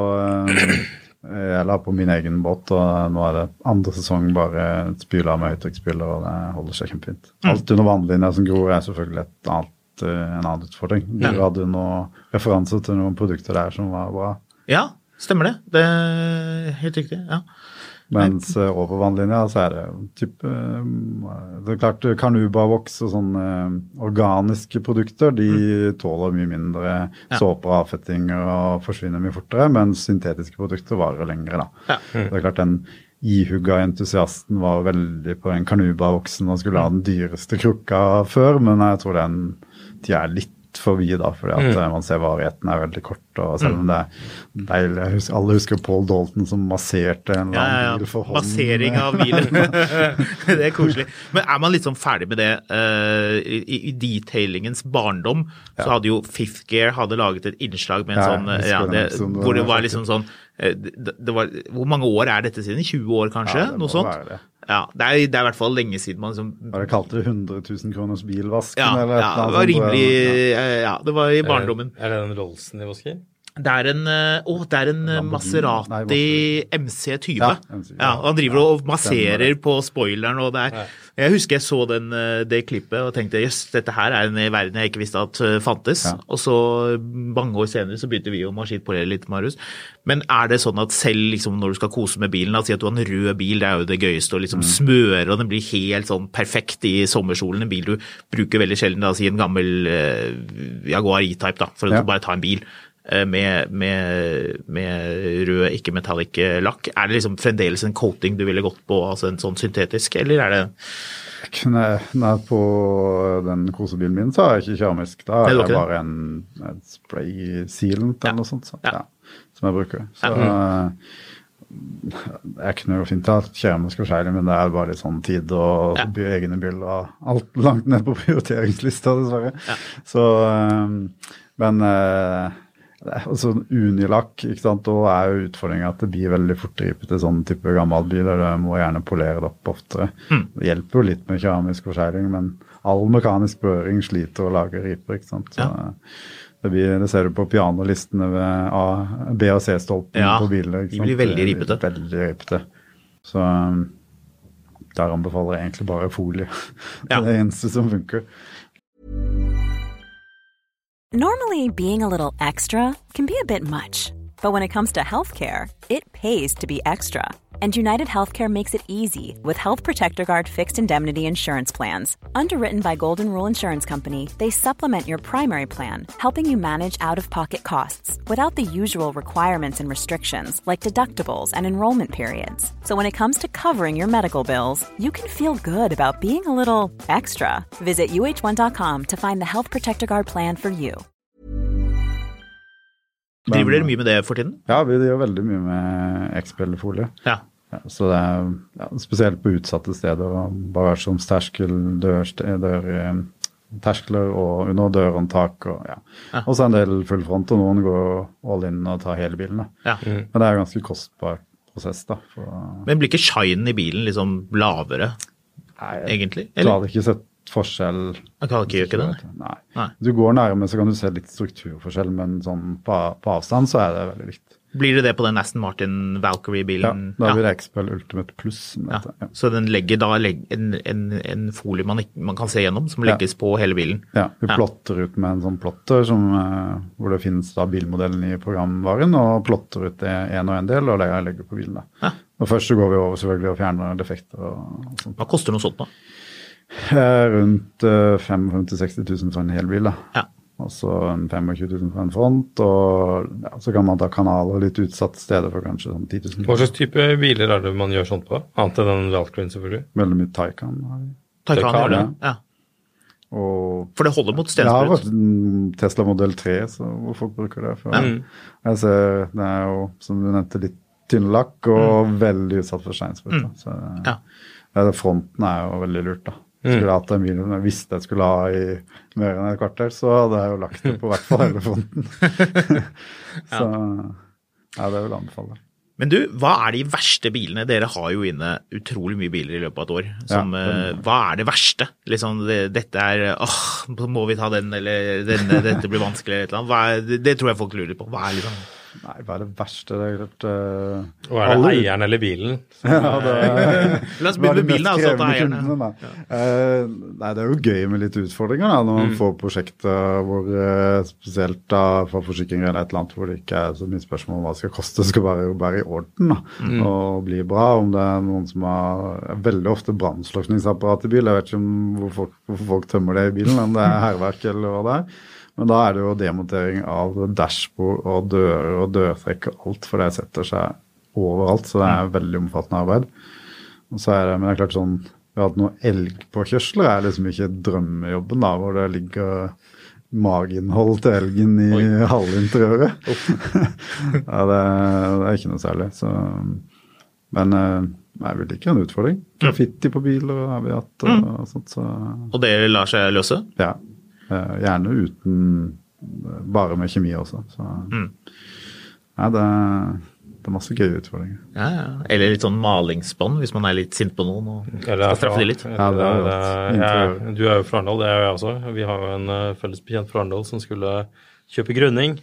Og uh, jeg la på min egen båt, og nå er det andre sesong bare spyler med høytrykksspyler, og det holder seg kjempefint. Mm. Alt under vannlinja som gror er selvfølgelig et annet en annen utfordring. Du ja. hadde noen referanser til noen produkter der som var bra. Ja, stemmer det. Det er helt riktig, ja. Mens uh, over vannlinja så er det type, uh, det er klart Carnauba-voks og sånne uh, organiske produkter, de mm. tåler mye mindre ja. såper og avfettinger og forsvinner mye fortere, mens syntetiske produkter varer lengre da. Ja. Mm. Det er klart den ihugga entusiasten var veldig på den Carnauba-voksen og skulle ha den dyreste krukka før, men jeg tror den de er litt forbi da, fordi at mm. man ser varigheten er veldig kort, og selv om det er deilig, husker, alle husker Paul Dalton som masserte en eller annen ja, ja. bil for hånden. Massering av bilen. Det er koselig. Men er man litt sånn ferdig med det, uh, i, i detailingens barndom, ja. så hadde jo Fifth Gear hadde laget et innslag med en ja, sånn, ja, det, sånn, hvor det var liksom sånn, det, det var, hvor mange år er dette siden? tjue år kanskje? Ja, noe sånt? Ja, det er, det er i hvert fall lenge siden man liksom... Var det kalt det hundre tusen kroners bilvasken? Ja, eller ja det var rimelig... Ja, det var i barndommen. Er det den Rollsen i vasker? Det er en, å, det er en Maserati Nei, M C tjue. Ja, M C, ja. Ja, han driver og masserer på spoileren, og det er... Ja. Jeg husker jeg så den, det klippet og tenkte, jøss, dette her er en verden jeg ikke visste at fantes. Ja. Og så mange år senere så begynte vi å maskinpolere litt, Marius. Men er det sånn at selv liksom, når du skal kose med bilen, at si at du har en rød bil, det er jo det gøyeste å liksom mm. smøre, og den blir helt sånn perfekt i sommersolen. En bil du bruker veldig sjelden, da, si en gammel uh, Jaguar E-Type, da, for å ja. bare ta en bil. Med, med, med rød, ikke metallic lakk. Er det liksom fremdeles en coating du ville gått på, altså en sånn syntetisk, eller er det? Nei, nei på den kosebilen min så er jeg ikke keramisk. Da er det bare en, en spray-sealant eller ja. noe sånt, så, ja. Ja, som jeg bruker. Så ja. jeg kunne jo fint ha keramisk og skjeilig, men det er bare litt sånn tid og ja. egne biler og alt langt ned på prioriteringslista, dessverre. Ja. Så, men altså unilakk, ikke sant, og er jo utfordringen at det blir veldig fort ripet til sånn type gammel bil, og du må gjerne polere det opp oftere. Mm. Det hjelper jo litt med keramisk forskjeiling, men all mekanisk berøring sliter å lage riper, ikke sant. Så ja. det, blir, det ser du på pianolistene ved A, B- og C-stolpen ja, på biler, ikke sant. De blir veldig ripete. Veldig ripete. Så der anbefaler jeg egentlig bare folie. Det er ja. det eneste som funker. Normally, being a little extra can be a bit much, but when it comes to healthcare, it pays to be extra. And United Healthcare makes it easy with Health Protector Guard fixed indemnity insurance plans. Underwritten by Golden Rule Insurance Company, they supplement your primary plan, helping you manage out-of-pocket costs without the usual requirements and restrictions like deductibles and enrollment periods. So when it comes to covering your medical bills, you can feel good about being a little extra. Visit U H one dot com to find the Health Protector Guard plan for you. Driver dere mye med det for tiden? Ja, vi gjør veldig mye med X P L-folie. Ja. Ja, så det er ja, spesielt på utsatte steder, bagasjeromsterskel, dør, dør, terskler og under dørhåndtak. Og, ja. Ja. Og så en del fullfront, og noen går all in og tar hele bilen. Ja. Mm. Men det er en ganske kostbar prosess. Da, for, Men blir ikke shinen i bilen liksom lavere, nei, egentlig? Jeg har ikke sett forskjell. Jeg kan ikke gjøre det. Nei. Nei. Du går nærmere, så kan du se litt strukturforskjell, men sånn på, på avstand så er det veldig likt. Blir det det på den Aston Martin Valkyrie-bilen? Ja, da blir det X P L Ultimate Plus. Ja. Ja. Så den legger da en, en, en folie man, ikke, man kan se gjennom, som legges ja. På hele bilen? Ja, vi ja. Plotter ut med en sånn plotter som, hvor det finnes da bilmodellen i programvaren, og plotter ut det en og en del, og legger, legger på bilen da. Ja. Og først så går vi over selvfølgelig og fjerner defekter og, og sånt. Hva koster noe sånt da? Rundt uh, femtifem til seksti tusen for en hel bil da. Ja. Og så tjuefem tusen for en front, og ja, så kan man ta kanaler litt utsatt steder for kanskje sånn ti tusen. Hva slags type biler er det man gjør sånt på? Annet enn den Valkyrie selvfølgelig? Veldig mye Taycan. Taycan, ja. ja. Og, for det holder mot stensprut? Ja, Tesla Model tre, så hvor folk bruker det. For, mm. Jeg ser, det er jo, som du nevnte, litt tynnlakk og mm. veldig utsatt for stensprut. Mm. Så ja. Ja, fronten er jo veldig lurt da. Skulle jeg hatt en bil, jeg visste jeg skulle ha i mer enn et kvarter, så hadde jeg jo lagt det på hvert fall hele fronten. Så ja, det vil jeg anbefale. Men du, hva er de verste bilene? Dere har jo inne utrolig mye biler i løpet av et år. Som, ja, den, hva er det verste? Liksom, det, dette er, åh, må vi ta den, eller denne, dette blir vanskelig, eller et eller annet. Hva er, det, det tror jeg folk lurer på. Hva er liksom... Nei, hva er det verste? Det er klart, uh, og er det alle... eieren eller bilen? Ja, det er, La oss begynne med bilen, altså, at eierne. Kundene, ja. uh, nei, det er jo gøy med litt utfordringer da, når man mm. får prosjekter hvor uh, spesielt da, for forsikringer eller et eller annet hvor det ikke er så mye spørsmål om hva det skal koste, det skal være, være i orden da, mm. og bli bra. Om det er noen som har veldig ofte brannslukningsapparat i bil, jeg vet ikke om hvor folk, hvorfor folk tømmer det i bilen, om det er herverk eller hva det er. Men da er det jo demontering av dashbord og dører og dørtrekk og alt, for det setter seg overalt, så det er veldig omfattende arbeid. Og så er det, men det er klart sånn, vi har hatt noen elgpåkjørsler, er liksom ikke drømmejobben da, hvor det ligger maginnhold til elgen i Oi. Halvinteriøret. Ja, det, det er ikke noe særlig, så... Men jeg vil ikke ha en utfordring. Graffiti på biler har vi hatt og, og sånt, så... Og det lar seg løse? Ja. Uh, gjerne uten bare med kjemi også så mm. ja, det, det er masse gøye utfordringer ja, ja. Eller litt sånn malingsbånd hvis man er litt sint på noen og skal straffe det litt ja, det er, det er, ja, du er jo fra Arendal, det er jo jeg også vi har jo en uh, felles bekjent fra Arendal som skulle kjøpe grunning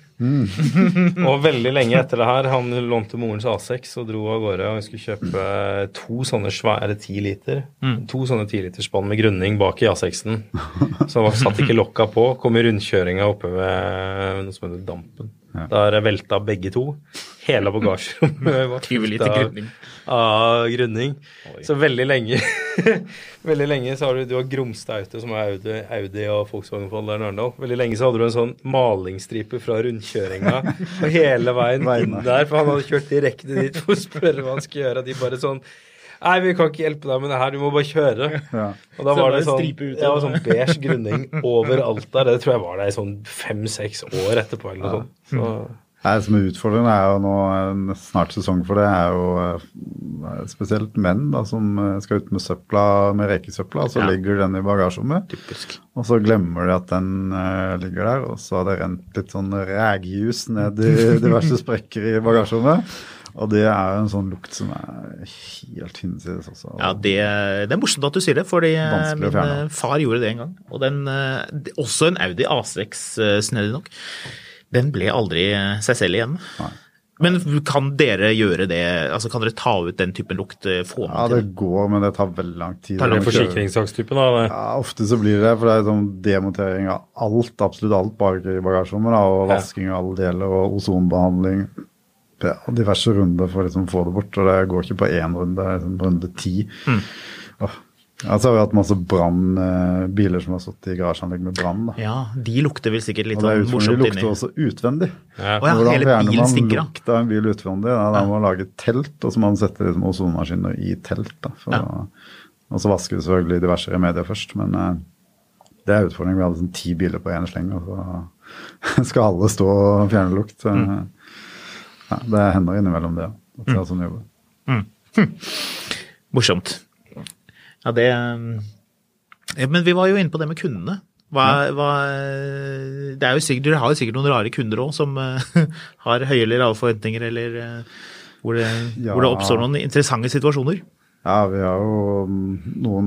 mm. og veldig lenge etter det her han lånte morens A seks og dro av gårde og vi skulle kjøpe to sånne svære ti liter mm. to sånne ti liters spann med grunning bak i A seksen så satt ikke lokka på kom i rundkjøringa oppe ved noe som heter Dampen ja. Der velta begge to hele bagasjerommet var fullt av grunning. av grunning så veldig lenge veldig lenge så har du, du har Gromstautet som er Audi, Audi og Volkswagen for der Arendal veldig lenge så hadde du en sånn malingsstripe fra rundkjøringa og hele veien inn der for han hadde kjørt direkte dit for å spørre hva han skulle gjøre de bare sånn nei, vi kan ikke hjelpe deg med det her, du må bare kjøre. Ja. Og da så var det sånn, det var sånn beige grunning overalt der. Det tror jeg var der i sånn fem-seks år etterpå eller noe ja. Sånt. Så. Det som er utfordrende er jo nå en snart sesong for det, er jo spesielt menn da, som skal ut med søpla, med rekesøpla, og så ja. Ligger den i bagasjerommet. Typisk. Og så glemmer de at den uh, ligger der, og så har det rent litt sånn rægjus ned i diverse sprekker i bagasjerommet. Og det er en sånn lukt som er helt hinsides også. Ja, det, det er morsomt at du sier det, fordi min far gjorde det en gang. Og den, også en Audi A seks, snedig nok, den ble aldri seg selv igjen. Nei. Men kan dere gjøre det, altså kan dere ta ut den typen lukt? Få ja, det går, men det tar veldig lang tid. Tar det forsikringssakstypen da? Eller? Ja, ofte så blir det, for det er sånn demontering av alt, absolutt alt bak i bagasjerommet, og vasking av alle deler, og ozonbehandling. ja, diverse runder for å liksom få det bort, og det går ikke på én runde, det er liksom runde ti. Mm. Oh. Ja, så har vi hatt masse brann, eh, biler som har stått i garasjeanlegg med brann. Da. Ja, de lukter vel sikkert litt sånn morsomt inni. De lukter også utvendig. Ja. Og ja, hele bilen stinker da. Hvordan fjerner man lukt av en bil utvendig? Da, da må man lage telt, og så må man sette liksom, ozonmaskiner i telt. Da, for, ja. Og så vasker vi selvfølgelig diverse remedier først, men eh, det er utfordringen. Vi hadde sånn ti biler på en sleng, og så skal alle stå og fjerne lukt. Mm. Ja, det hender innimellom det, at det er sånn jobber. Mm. Hm. Morsomt. Ja, det ja, men vi var jo inne på det med kundene. Hva, ja. hva, det er jo sikkert, du har jo sikkert noen rare kunder også som uh, har høye eller lave forventninger, eller uh, hvor, det, ja. hvor det oppstår noen interessante situasjoner. Ja, vi har jo noen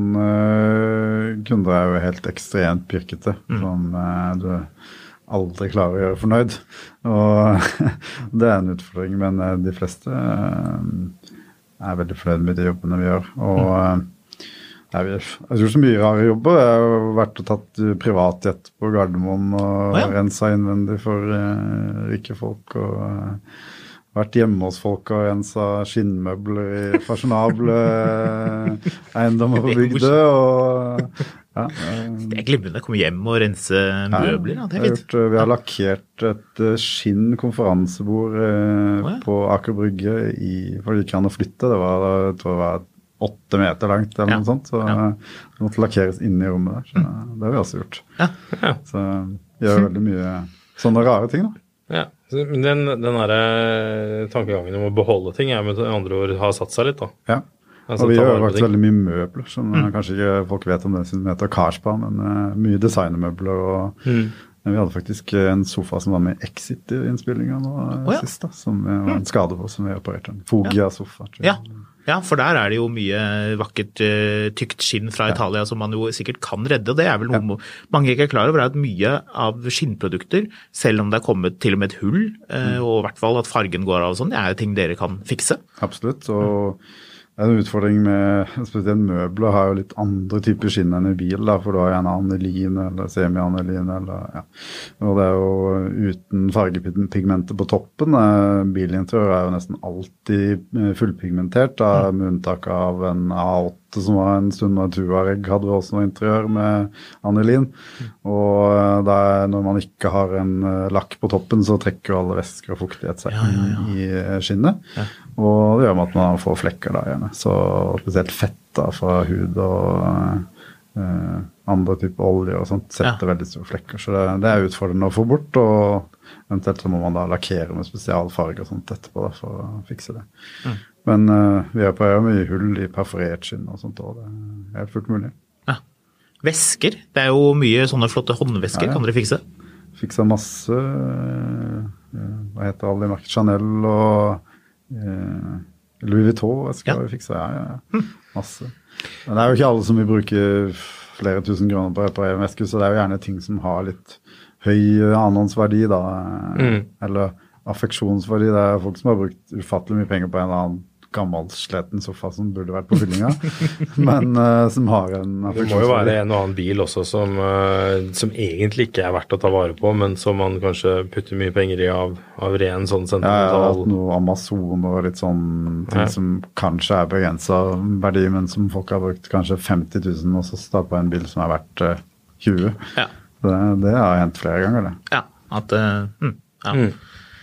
uh, kunder er jo helt ekstremt pirkete, mm. som uh, du aldri klarer å gjøre fornøyd. Og det er en utfordring, men uh, de fleste uh, er veldig fornøyd med de jobbene vi gjør. Og uh, Jeg har gjort så mye rare jobber. Jeg har vært og tatt privatjet på Gardermoen og ja. rensa innvendig for uh, rike folk, og uh, vært hjemme hos folk og rensa skinnmøbler i fasjonable uh, eiendommer på bygde. Og, ja, uh, det er glimrende å komme hjem og rense møbler. Ja, det er gjort, uh, vi har lakkert et uh, skinn-konferansebord uh, oh, ja. på Aker Brygge i, for det gikk an å flytte. Det var, jeg tror det var åtte meter langt eller ja. noe sånt, så ja. det måtte lakkeres inn i rommet der, så det har vi også gjort. Ja. Ja. Så vi gjør veldig mye sånne rare ting da. Ja, men den, den her tankegangen om å beholde ting er med andre ord har satt seg litt da. Ja, altså, og vi gjør faktisk veldig mye møbler, som mm. kanskje ikke folk vet om det som heter Karspa, men uh, mye designermøbler, og mm. vi hadde faktisk en sofa som var med Exit i innspillingen nå oh, ja. sist da, som var en skade på, som vi opererte en Fogia-sofa. Ja. Ja, for der er det jo mye vakkert, tykt skinn fra Italia ja. som man jo sikkert kan redde, og det er vel noe ja. mange ikke er klar over, er at mye av skinnprodukter, selv om det er kommet til og med et hull, mm. og i hvert fall at fargen går av og sånn, det er jo ting dere kan fikse. Absolutt, og mm. det er en utfordring med, spesielt møbler har jo litt andre typer skinn enn i bil, da, for du har gjerne anelin eller semi-anelin, eller, ja. Og det er jo uten fargepigmenter på toppen. Bilinteriør er jo nesten alltid fullpigmentert, da, med unntak av en A åtte som var en stund, og Tuareg hadde vi også noe interiør med anelin. Og der, når man ikke har en lakk på toppen, så trekker jo alle væsker og fuktighet seg ja, ja, ja. i skinnet. Ja. Og det gjør med at man får flekker da gjerne. Så spesielt fett da fra hud og uh, andre typer olje og sånt setter ja. veldig store flekker. Så det, det er utfordrende å få bort, og eventuelt så må man da lakkere med spesialfarge og sånt etterpå da, for å fikse det. Mm. Men uh, vi har prøvd mye hull i perforert skinn og sånt, og det er helt fullt mulig. Ja. Vesker, det er jo mye sånne flotte håndvesker, ja, ja. kan dere fikse? Fiksa masse, uh, hva heter alle de merket? Chanel og uh, Louis Vuitton skal ja. vi fikse, ja, ja, ja. Hm. Masse. Men det er jo ikke alle som vil bruke flere tusen kroner på å reparere en veske, så det er jo gjerne ting som har litt høy annonsverdi da, mm. eller affeksjonsverdi. Det er folk som har brukt ufattelig mye penger på en eller annen gammel sleten sofa som burde vært på fyllinga, men uh, som har en affeksjonsverdi. Det må jo være en og annen bil også som, uh, som egentlig ikke er verdt å ta vare på, men som man kanskje putter mye penger i av, av ren sånn sentimental. Ja, jeg har hatt noe Amazon og litt sånn ting ja. som kanskje er begrenset verdi, men som folk har brukt kanskje femti tusen, og så start på en bil som er verdt uh, tjue. Ja. Det, det har hendt flere ganger, det. Ja, at, uh, mm, ja. Mm.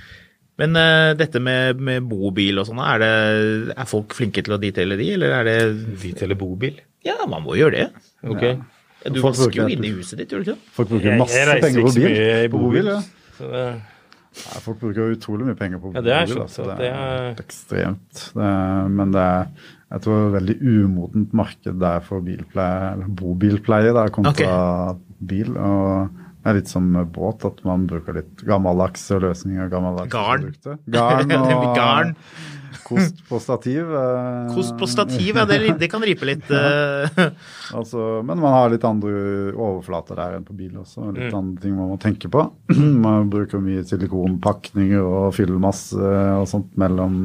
Men uh, dette med, med bobil og sånn, er, det, er folk flinke til å detaile de, eller er det... Detaile bobil? Ja, man må gjøre det. Ok. Ja. Du folk vasker jo inn i huset ditt, gjør du ikke? Folk bruker masse jeg, jeg penger på bil. På bobil, ja. Det... ja. Folk bruker utrolig mye penger på bobil. Ja, det er sånn. Altså. Det, det er ekstremt. Det er, men det er, jeg tror, et veldig umotent marked der for bilpleie, eller bobilpleie der kontra okay. bil, og... det er litt som båt, at man bruker litt gammeldags løsninger, gammeldags Garn. produkter. Garn og Garn. kost på stativ. Kost på stativ, ja, det, det kan ripe litt. Ja. Altså, men man har litt andre overflater der enn på bil også, litt mm. andre ting man må tenke på. Man bruker mye silikonpakninger og fyllmasse og sånt mellom...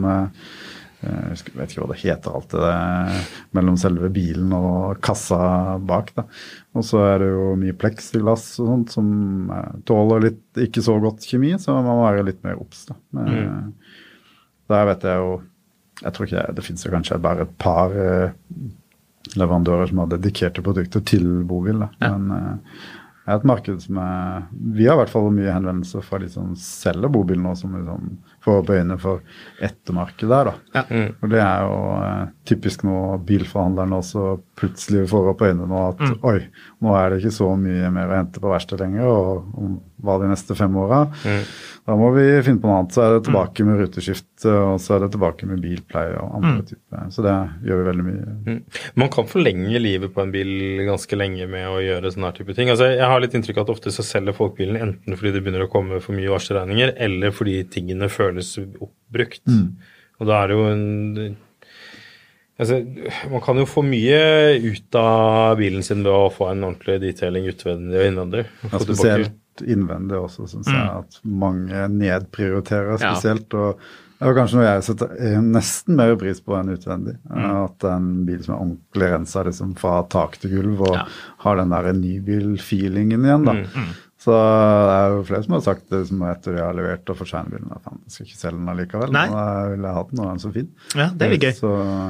jeg vet ikke hva det heter alt det der, mellom selve bilen og kassa bak da. Og så er det jo mye plexiglass og sånt som tåler litt ikke så godt kjemi, så man må være litt mer obs da. Men, mm. Der vet jeg jo, jeg tror ikke det, det finnes jo kanskje bare et par eh, leverandører som har dedikerte produkter til bobil, da. Ja. Men eh, det er et marked som er, vi har i hvert fall mye henvendelser fra de som selger bobil nå, som liksom får opp øynene for ettermarkedet der, da. Ja. Mm. Og det er jo eh, typisk nå bilforhandlerne også plutselig får opp øynene nå at, mm. oi, nå er det ikke så mye mer å hente på verksted lenger, og om hva de neste fem årene. Mm. Da må vi finne på noe annet, så er det tilbake mm. med ruteskift, og så er det tilbake med bilpleie og andre mm. typer. Så det gjør vi veldig mye. Mm. Man kan forlenge livet på en bil ganske lenge med å gjøre sånne her type ting. Altså, jeg har litt inntrykk av at ofte så selger folk bilen enten fordi det begynner å komme for mye varslerregninger, eller fordi tingene føles oppbrukt. Mm. Og da er det jo en... Altså, man kan jo få mye ut av bilen sin ved å få en ordentlig detailing utvendig og innvendig. Ja, spesielt innvendig også, synes jeg, mm. at mange nedprioriterer spesielt, ja. Og det var kanskje noe jeg setter nesten mer pris på enn utvendig, mm. at en bil som er ordentlig renset liksom, fra tak til gulv, og ja. Har den der nybil-feelingen igjen, da. Mm. Så det er jo flere som har sagt det som etter de har levert og fortjent bilen, at han skal ikke selge den allikevel. Nei. Da vil jeg ha den, og den er så fin. Ja, det er litt gøy. Så...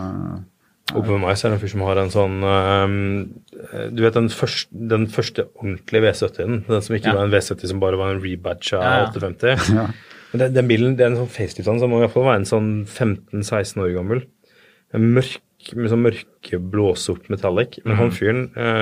Oppe med meg så er det en fyr som har en sånn, um, du vet den første, den første ordentlige V sytti-en, den som ikke ja. Var en V sytti som bare var en rebadge av ja. åtte femti. Ja. Den, den bilen, det er en sånn facelift, så må i hvert fall være en sånn femten seksten år gammel. En mørk, med sånn mørke blåsort metallic. Men mm. han fyren,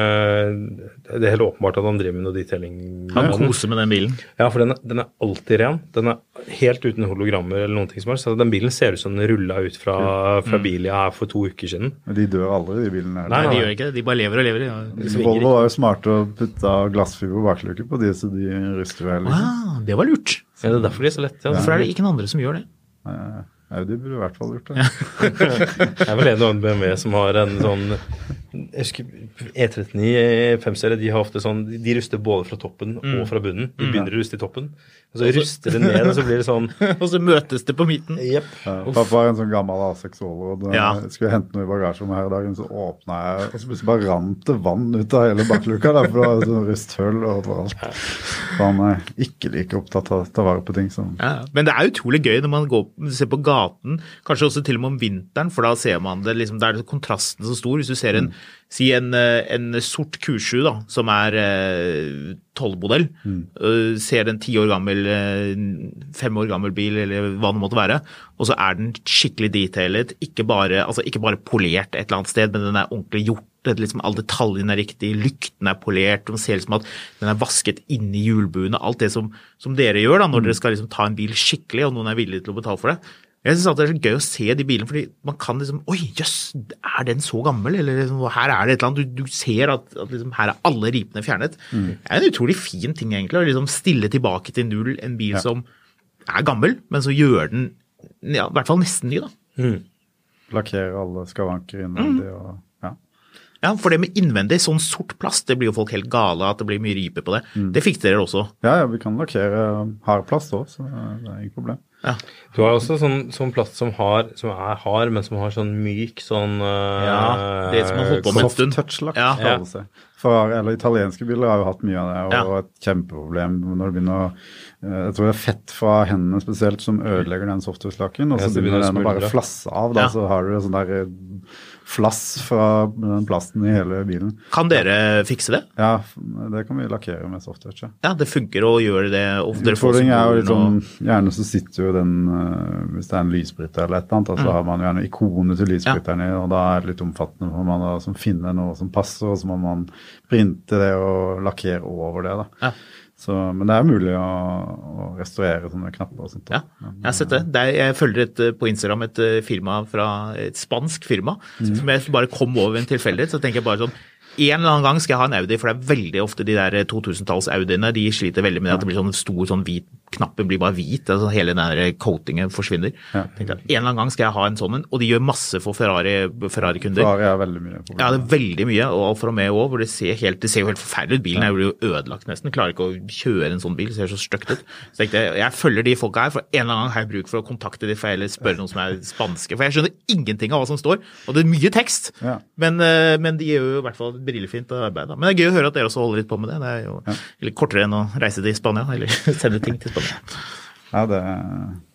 uh, det er helt åpenbart at han driver med noe detailing. Han koser med den bilen. Ja, for den er, den er alltid ren. Den er helt uten hologrammer eller noen ting som er. Så den bilen ser ut som den rullet ut fra, fra mm. bilen her for to uker siden. Men de dør aldri, de bilene her. Nei, nei, de gjør ikke det. De bare lever og lever. Ja. Volvo var jo smarte å putte glassfiber baklukker på de, så de ryster jo heller. Ah, det var lurt. Ja, det er derfor de er så lett. Ja. Hvorfor er det ikke noen andre som gjør det? Nei, Audi burde i hvert fall gjort det. Jeg er vel en annen B M W som har en sånn jeg husker, E trettini fem-serie, de har ofte sånn, de ruster både fra toppen mm. og fra bunnen. De begynner å ruste i toppen, og så ruster det ned, og så blir det sånn... og så møtes det på midten. Yep. Ja, pappa var en sånn gammel A seks Allroad, og ja. Jeg skulle hente noe i bagasjerommet her i dagen, så åpnet jeg, og så plutselig bare rant det vann ut av hele bakluka, der, for det var sånn rusthull overalt. Så han er ikke like opptatt av å ta vare på ting som... Ja, men det er utrolig gøy når man går, ser på gaten, kanskje også til og med om vinteren, for da ser man det, liksom, der er kontrasten så stor. Hvis du ser en, mm. si en, en sort Q sju da, som er tolv-modell, mm. uh, ser en ti år gammel, fem år gammel bil, eller hva det måtte være, og så er den skikkelig detailet, ikke bare, altså ikke bare polert et eller annet sted, men den er ordentlig gjort, liksom, alle detaljene er riktig, lykten er polert, og ser liksom at den er vasket inn i hjulbuene, alt det som, som dere gjør da, når mm. dere skal liksom ta en bil skikkelig, og noen er villig til å betale for det. Jeg synes at det er så gøy å se de bilene, fordi man kan liksom, oi, jøss, er den så gammel? Eller liksom, her er det et eller annet, du, du ser at, at liksom, her er alle ripene fjernet. Mm. Det er en utrolig fin ting egentlig, å liksom stille tilbake til null en bil ja. Som er gammel, men så gjør den, ja, i hvert fall nesten ny da. Mm. Lakkere alle skavanker innvendig mm. og... Ja, for det med innvendig, sånn sort plast, det blir jo folk helt gale at det blir mye ripe på det. Mm. Det fikk dere også. Ja, ja, vi kan lakkere hard plast også, så det er ingen problem. Ja. Du har også sånn, sånn plast som, har, som er hard, men som har sånn myk, sånn... Uh, ja, det som har holdt på med en stund. Soft touch-lakk, ja. Kaller det seg. For, eller italienske biler har jo hatt mye av det, og ja. Et kjempeproblem når det begynner å... Jeg tror det er fett fra hendene spesielt som ødelegger den soft touch-lakken, og så ja, begynner den å bare flasse av, da, ja. Så har du sånn der... flass fra den plasten i hele bilen. Kan dere fikse det? Ja, det kan vi lakkere med softtouch. Ja, ja det funker å gjøre det. Utfordringen er jo litt sånn, gjerne så sitter jo den, uh, hvis det er en lysbryter eller et eller annet, så mm. har man jo gjerne ikonet til lysbryterne, ja. Og da er det litt omfattende for man da, som finner noe som passer, og så må man printe det og lakkere over det da. Ja. Så, men det er mulig å, å restaurere sånne knapper og sånt. Ja, jeg har sett det. det er, jeg følger et, på Instagram et firma fra et spansk firma, mm. som jeg bare kom over en tilfeldighet, så tenker jeg bare sånn, en eller annen gang skal jeg ha en Audi, for det er veldig ofte de der to tusen-talls Audiene, de sliter veldig med at det blir sånn stor, sånn hvit, knappen blir bare hvit, altså hele den der coatingen forsvinner. Ja. Tenkte, en eller annen gang skal jeg ha en sånn, og de gjør masse for Ferrari, Ferrari-kunder. Ferrari er veldig mye. Ja, det er veldig mye, og Alfa Romeo også, hvor det ser, helt, det ser jo helt forferdelig ut. Bilen er jo ødelagt nesten, jeg klarer ikke å kjøre en sånn bil, det ser så støkt ut. Så tenkte jeg, jeg følger de folka her, for en eller annen gang har jeg bruk for å kontakte de, for eller spørre noen som er spanske, for jeg skjønner ingenting av hva som står, og det er mye tekst, ja. men, men de gjør jo i hvert fall brillefint arbeid. Men det er gøy å høre at dere også holder litt på med det. Det er jo ja. Litt kortere enn å reise til Spania, eller sende ting til Spania. Ja, det,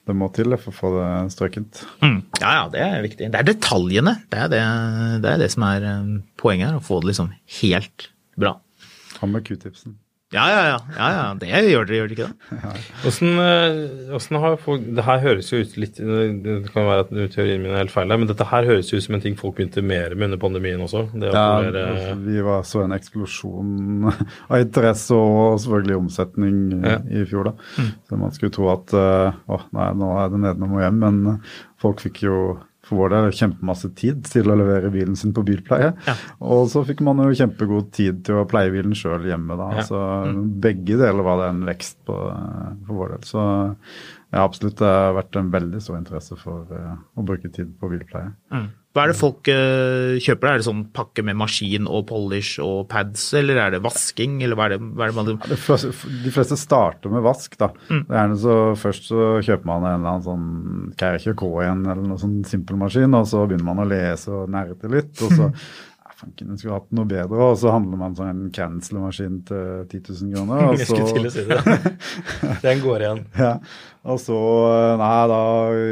det må til for å få det strøkent. Mm. Ja, ja, det er viktig. Det er detaljene. Det er det, det, er det som er poenget her, å få det liksom helt bra. Ha med Q-tipsen. Ja, ja, ja, ja, ja. Det gjør det, gjør det ikke det? Ja. Hvordan, hvordan har folk, det her høres jo ut litt, det kan være at teorien min er helt feil der, men dette her høres jo ut som en ting folk begynte mer med under pandemien også. Det ja, polere... vi var så en eksplosjon av interesse og selvfølgelig omsetning ja. I fjor da. Mm. Så man skulle tro at, åh, nei, nå er det nede må hjem, men folk fikk jo for vår del kjempemasse tid til å levere bilen sin på bilpleie. Ja. Og så fikk man jo kjempegod tid til å pleie bilen selv hjemme da. Ja. Så mm. begge deler var det en vekst på, for vår del. Så ja, absolutt det har vært en veldig stor interesse for uh, å bruke tid på bilpleie. Mm. Hva er det folk uh, kjøper? Er det sånn pakke med maskin og polish og pads, eller er det vasking, eller hva er det? Hva er det man... ja, de, fleste, de fleste starter med vask da. Mm. Det er så, først så kjøper man en eller annen sånn K en eller noe sånn simpel maskin, og så begynner man å lese og nerte litt, og så fanken, den skulle hatt noe bedre, og så handler man sånn en canceler-maskin til ti tusen kroner. Og så... Jeg skulle til å si det. Den går igjen. Ja, og så, nei, da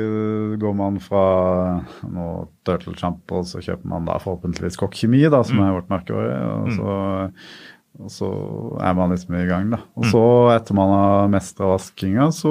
går man fra noe Turtle Shampoo, og så kjøper man da forhåpentligvis Kokk-kjemi, da, som mm. er vårt merkeåre, og så... Og så er man liksom i gang da. Og så etter man har mestret vaskinga, så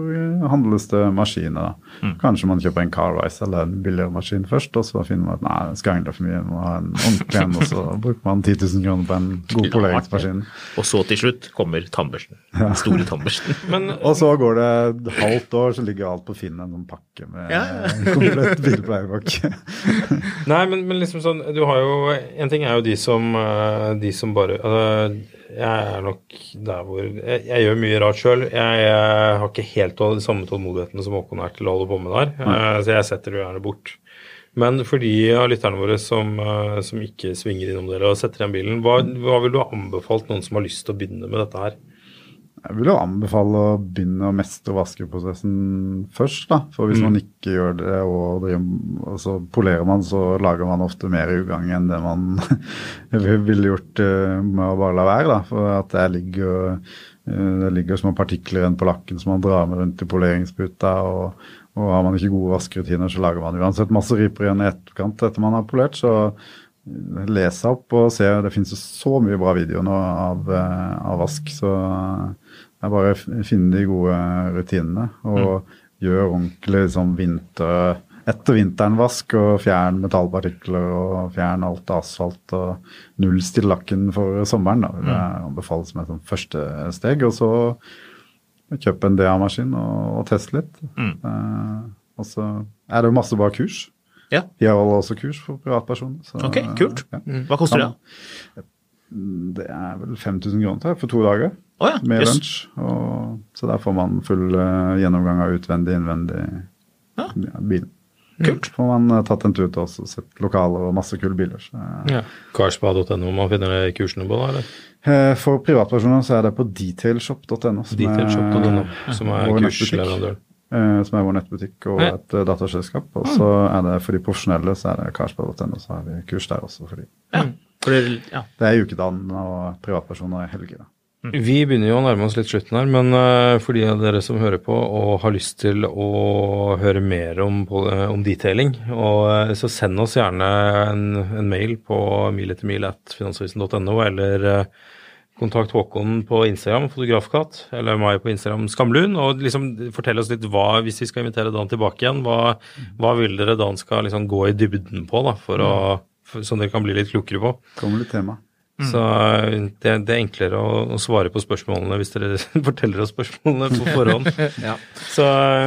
handles det maskiner da. Mm. Kanskje man kjøper en Carwise eller en billigere maskin først, og så finner man at nei, det skal egentlig for mye, man må ha en ordentlig en, og så bruker man ti tusen kroner på en god poleringsmaskin. Og så til slutt kommer tannbørsten, den store tannbørsten. Men, og så går det et halvt år, så ligger alt på Finn en sånn pakke med ja. En komplett bilpleiepakke. Nei, men, men liksom sånn, du har jo, en ting er jo de som, de som bare... Altså, jeg er nok der hvor jeg, jeg gjør mye rart selv. Jeg, jeg har ikke helt de samme tålmodigheten som Håkon er til å holde på med der. Uh, så jeg setter det gjerne bort. Men for de av lytterne våre som, uh, som ikke svinger innom dere og setter igjen bilen, hva, hva vil du ha anbefalt noen som har lyst til å begynne med dette her? Jeg vil jo anbefale å begynne å mestre vaskeprosessen først da, for hvis mm. man ikke gjør det og, driver, og så polerer man, så lager man ofte mer ugagn enn det man ville gjort uh, med å bare la være da, for at det ligger, uh, det ligger små partikler igjen på lakken som man drar med rundt i poleringsputa, og, og har man ikke gode vaskerutiner, så lager man uansett masse riper igjen i etterkant etter man har polert, så lese opp og se, det finnes jo så mye bra videoer nå av, av vask, så jeg bare finner de gode rutinene, og mm. gjør ordentlig liksom, vinter, etter vinteren vask, og fjern metallpartikler, og fjern alt asfalt, og nullstill lakken for sommeren, da. Det anbefales som et sånn første steg, og så kjøpe en D A-maskin og, og teste litt. Mm. Eh, og så er det jo masse bra kurs. Ja. De har også kurs for privatpersoner. Så, ok, kult. Ja. Hva koster det? Det er vel fem tusen kroner for to dager. Oh ja, med yes. lunsj. Og, så der får man full uh, gjennomgang av utvendig, innvendig ja. Bil. Kult. Får man uh, tatt en tur til oss og sett lokaler og masse kule biler. Så, uh, ja. Carspa punktum no, man finner det kursene på da, eller? Uh, for privatpersoner så er det på detailshop punktum no, som, detailshop punktum no, som er kursleverandør. Uh, som er vår nettbutikk og ja. Et uh, dataselskap, og så er det for de profesjonelle, så er det Carspa punktum no, så har vi kurs der også for de. Ja. For det, ja. Det er ukedagen og privatpersoner i helger da. Mm. Vi begynner jo å nærme oss litt slutten her, men uh, for de av dere som hører på og har lyst til å høre mer om, på, uh, om detailing, og, uh, så send oss gjerne en, en mail på miletermil at finansavisen punktum no, eller uh, kontakt Håkon på Instagram, fotografkatt, eller meg på Instagram, Skamlun, og liksom fortell oss litt hva, hvis vi skal invitere Dan tilbake igjen, hva, hva vil dere Dan skal liksom gå i dybden på, da, for å, for, sånn dere kan bli litt klokere på. Kommer litt tema. Mm. Så det, det er enklere å, å svare på spørsmålene hvis dere forteller oss spørsmålene på forhånd. ja. Så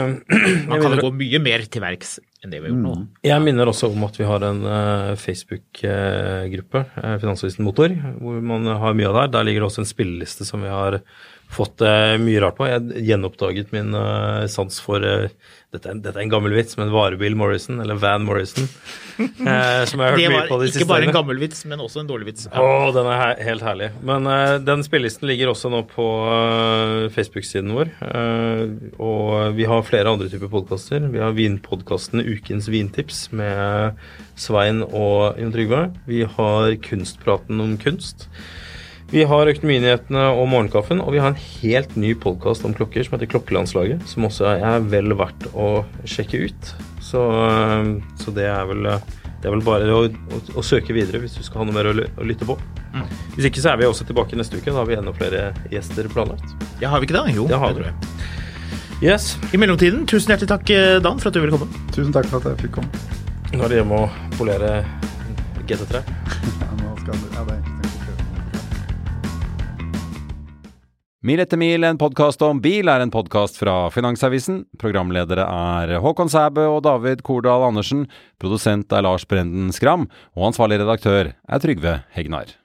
man kan gå mye mer til verks enn det vi har gjort nå. Mm. Jeg minner også om at vi har en uh, Facebook-gruppe, uh, Finansavisen Motor, hvor man har mye av der. Der ligger også en spilleliste som vi har fått uh, mye rart på. Jeg har gjenoppdaget min uh, sans for uh, dette, dette er en gammel vits, men varebil Morrison, eller Van Morrison, uh, som jeg har hørt mye på de siste. Ikke bare en gammel vits, men også en dårlig vits. Ja. Åh, den er he- helt herlig. Men uh, den spillelisten ligger også nå på uh, Facebook-siden vår, uh, og vi har flere andre typer podcaster. Vi har vinpodcasten Ukens Vintips med Svein og Jon Trygve. Vi har Kunstpraten om kunst. Vi har Økonominyhetene og Morgenkaffen, og vi har en helt ny podcast om klokker som heter Klokkelandslaget, som også er vel verdt å sjekke ut. Så, så det er vel... Det er vel bare å, å, å søke videre hvis du skal ha noe mer å, å lytte på. Mm. Hvis ikke så er vi også tilbake neste uke. Da har vi enda flere gjester planlagt. Ja, har vi ikke det? Jo, det har vi. Yes. I mellomtiden, tusen hjertelig takk, Dan, for at du ville komme. Tusen takk for at jeg fikk komme. Nå er det hjemme å polere G T tre. Ja, nå skal jeg, ja, det er ikke Mil etter mil, en podcast om bil, er en podcast fra Finansavisen. Programledere er Håkon Sæbø og David Kordal Andersen. Produsent er Lars Brenden Skram, og ansvarlig redaktør er Trygve Hegnar.